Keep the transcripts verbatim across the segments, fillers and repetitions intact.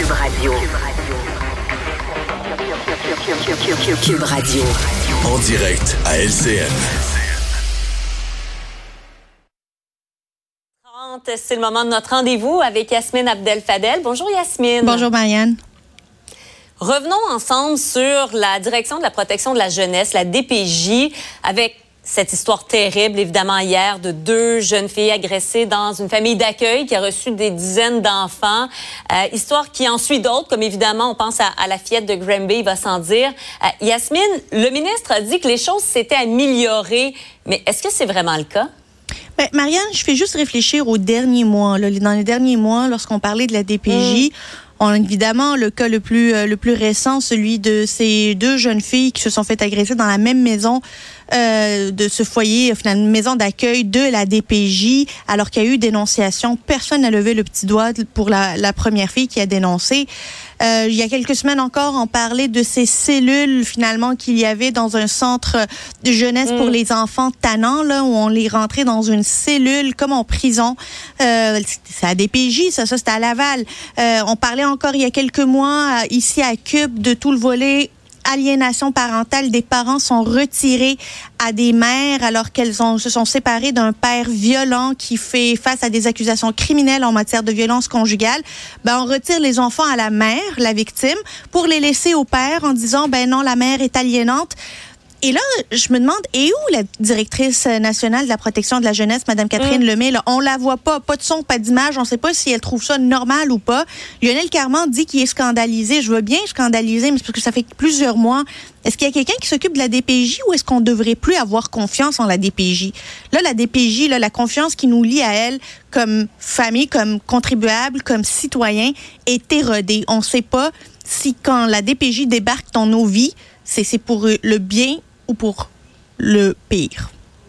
Cube Radio. Cube Radio. En direct à L C N. C'est le moment de notre rendez-vous avec Yasmine Abdel-Fadel. Bonjour Yasmine. Bonjour Marianne. Revenons ensemble sur la direction de la protection de la jeunesse, la D P J, avec cette histoire terrible, évidemment, hier, de deux jeunes filles agressées dans une famille d'accueil qui a reçu des dizaines d'enfants. Euh, histoire qui en suit d'autres, comme évidemment, on pense à, à la fillette de Granby, il va sans dire. Euh, Yasmine, le ministre a dit que les choses s'étaient améliorées, mais est-ce que c'est vraiment le cas? Ben, Marianne, je fais juste réfléchir aux derniers mois. Là. Dans les derniers mois, lorsqu'on parlait de la D P J, mmh. on a évidemment le cas le plus euh, le plus récent, celui de ces deux jeunes filles qui se sont fait agresser dans la même maison euh, de ce foyer, finalement, une maison d'accueil de la D P J, alors qu'il y a eu dénonciation. Personne n'a levé le petit doigt pour la, la première fille qui a dénoncé. Euh, il y a quelques semaines encore, on parlait de ces cellules, finalement, qu'il y avait dans un centre de jeunesse mmh. pour les enfants tannants, là, où on les rentrait dans une cellule, comme en prison. Euh, c'est à D P J, ça, ça, c'était à Laval. Euh, on parlait encore il y a quelques mois, ici à Cube, de tout le volet aliénation parentale. Des parents sont retirés à des mères alors qu'elles ont, se sont séparées d'un père violent qui fait face à des accusations criminelles en matière de violence conjugale. Ben, on retire les enfants à la mère, la victime, pour les laisser au père en disant, ben non, la mère est aliénante. Et là, je me demande, et où la directrice nationale de la protection de la jeunesse, Mme Catherine mmh. Lemay, là, on la voit pas, pas de son, pas d'image, on ne sait pas si elle trouve ça normal ou pas. Lionel Carman dit qu'il est scandalisé. Je veux bien scandaliser, mais c'est parce que ça fait plusieurs mois. Est-ce qu'il y a quelqu'un qui s'occupe de la D P J ou est-ce qu'on ne devrait plus avoir confiance en la D P J? Là, la D P J, là, la confiance qui nous lie à elle comme famille, comme contribuable, comme citoyen, est érodée. On ne sait pas si quand la D P J débarque dans nos vies, c'est, c'est pour le bien ou pour le pire?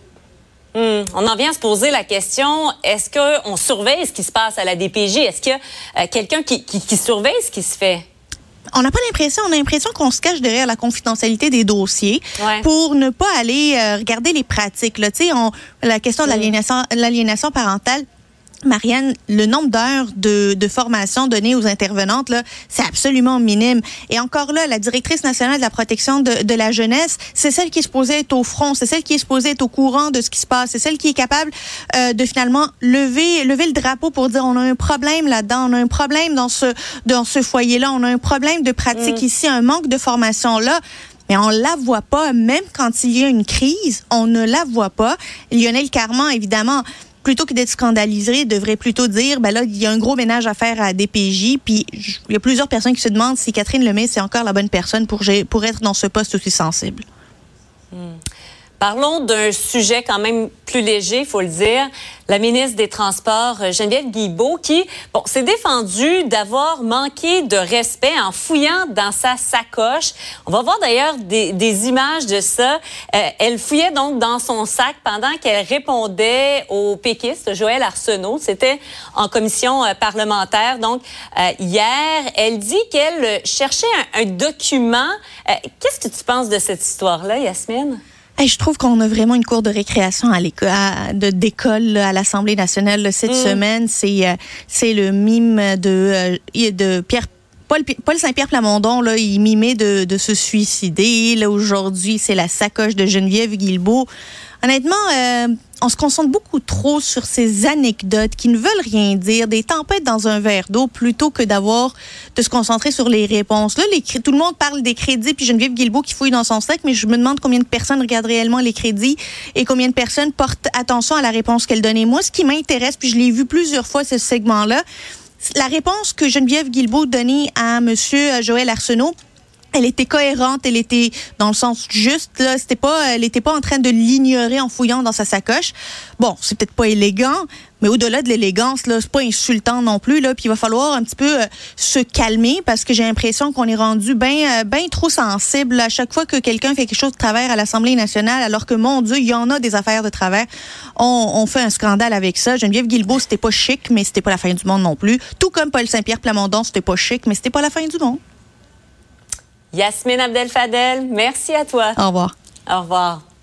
Hum, on en vient à se poser la question, est-ce qu'on surveille ce qui se passe à la D P J? Est-ce qu'il y a euh, quelqu'un qui, qui, qui surveille ce qui se fait? On n'a pas l'impression, on a l'impression qu'on se cache derrière la confidentialité des dossiers ouais. pour ne pas aller euh, regarder les pratiques. Là. On, la question de l'aliénation, l'aliénation parentale, Marianne, le nombre d'heures de, de formation données aux intervenantes, là, c'est absolument minime. Et encore là, la directrice nationale de la protection de, de la jeunesse, c'est celle qui est supposée être au front, c'est celle qui est supposée être au courant de ce qui se passe, c'est celle qui est capable euh, de finalement lever, lever le drapeau pour dire on a un problème là-dedans, on a un problème dans ce, dans ce foyer-là, on a un problème de pratique mmh. ici, un manque de formation là. Mais on la voit pas, même quand il y a une crise, on ne la voit pas. Lionel Carman, évidemment, plutôt que d'être scandalisé, devrait plutôt dire, ben là, il y a un gros ménage à faire à D P J, puis il y a plusieurs personnes qui se demandent si Catherine Lemay, c'est encore la bonne personne pour, pour être dans ce poste aussi sensible. Mmh. Parlons d'un sujet quand même plus léger, il faut le dire. La ministre des Transports, Geneviève Guilbeault, qui bon, s'est défendue d'avoir manqué de respect en fouillant dans sa sacoche. On va voir d'ailleurs des, des images de ça. Euh, elle fouillait donc dans son sac pendant qu'elle répondait au péquiste Joël Arsenault. C'était en commission euh, parlementaire. Donc, euh, hier, elle dit qu'elle cherchait un, un document. Euh, qu'est-ce que tu penses de cette histoire-là, Yasmine? Hey, je trouve qu'on a vraiment une cour de récréation à l'école, à, de, d'école là, à l'Assemblée nationale là, cette mmh. semaine. C'est, euh, c'est le mime de, euh, de Pierre Paul, Paul Saint-Pierre Plamondon, là, il mimait de, de se suicider. Là, aujourd'hui, c'est la sacoche de Geneviève Guilbeault. Honnêtement, euh, on se concentre beaucoup trop sur ces anecdotes qui ne veulent rien dire, des tempêtes dans un verre d'eau, plutôt que d'avoir de se concentrer sur les réponses. Là, les, tout le monde parle des crédits, puis Geneviève Guilbeault qui fouille dans son sac, mais je me demande combien de personnes regardent réellement les crédits et combien de personnes portent attention à la réponse qu'elle donne. Et moi, ce qui m'intéresse, puis je l'ai vu plusieurs fois, ce segment-là, la réponse que Geneviève Guilbeault donnait à M. Joël Arsenault, elle était cohérente, elle était dans le sens juste, là, c'était pas, elle était pas en train de l'ignorer en fouillant dans sa sacoche. Bon, c'est peut-être pas élégant, mais au-delà de l'élégance, là, c'est pas insultant non plus, là, puis il va falloir un petit peu euh, se calmer parce que j'ai l'impression qu'on est rendu bien, euh, bien trop sensible à chaque fois que quelqu'un fait quelque chose de travers à l'Assemblée nationale, alors que, mon Dieu, il y en a des affaires de travers. On, on fait un scandale avec ça. Geneviève Guilbeault, c'était pas chic, mais c'était pas la fin du monde non plus. Tout comme Paul Saint-Pierre Plamondon, c'était pas chic, mais c'était pas la fin du monde. Yasmine Abdel-Fadel, merci à toi. Au revoir. Au revoir.